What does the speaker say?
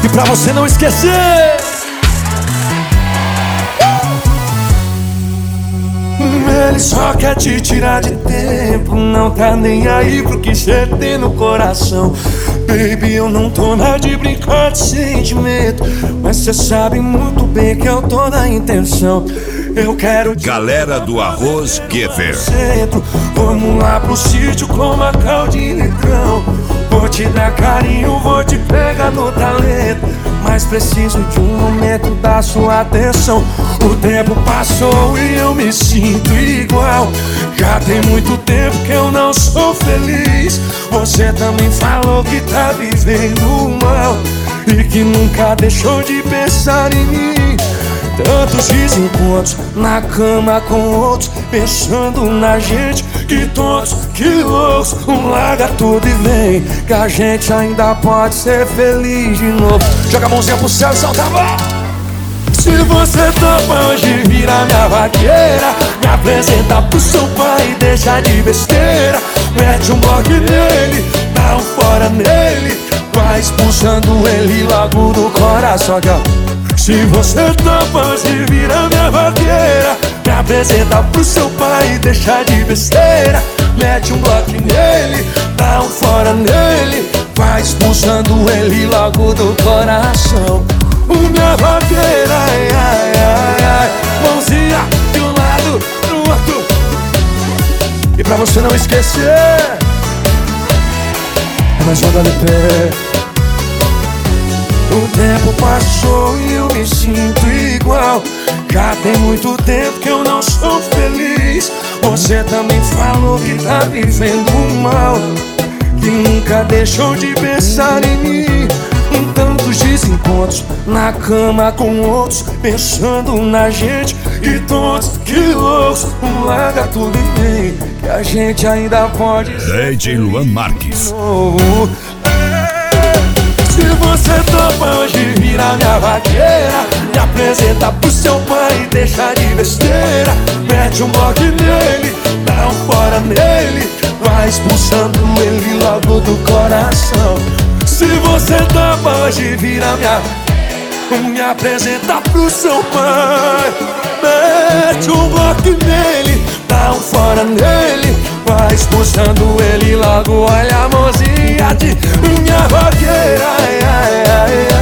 E pra você não esquecer, ele só quer te tirar de tempo, não tá nem aí pro que cê tem no coração. Baby, eu não tô na de brincar de sentimento, mas cê sabe muito bem que eu tô na intenção. Eu quero Galera do Arroz Giver. Vamos lá pro sítio com Macau de Negrão. Vou te dar carinho, vou te pegar no talento, mas preciso de um momento da sua atenção. O tempo passou e eu me sinto igual. Já tem muito tempo que eu não sou feliz. Você também falou que tá vivendo mal e que nunca deixou de pensar em mim. Tantos desencontros na cama com outros, pensando na gente, que tontos, que loucos. Larga tudo e vem, que a gente ainda pode ser feliz de novo. Joga a mãozinha pro céu e solta a mão. Se você topa hoje, vira minha vaqueira, me apresenta pro seu pai e deixa de besteira. Mete um bloco nele, dá um fora nele, vai expulsando ele logo do coração. Se você topa hoje, vira minha vaqueira, me apresenta pro seu pai e deixa de besteira. Mete um bloco nele, dá um fora nele, vai expulsando ele logo do coração. Minha vaqueira, ai, ai, ai, ai. Mãozinha de um lado pro outro. E pra você não esquecer, é mais um LP. O tempo passou e eu me sinto igual. Já tem muito tempo que eu não sou feliz. Você também falou que tá vivendo mal, que nunca deixou de pensar em mim. Tantos desencontros na cama com outros, pensando na gente, que tontos, que loucos. Larga tudo e vem, que a gente ainda pode ser DJ Luan Marques. Se você topa hoje, vira minha vaqueira, me apresenta pro seu pai e deixa de besteira. Mete um bloco nele, dá um fora nele, vai expulsando ele logo do coração. Se você topa hoje, vira me apresenta pro seu pai. Mete um bloco nele, dá um fora nele, vai expulsando ele logo. Olha a mãozinha de minha vaqueira, ai, ai, ai,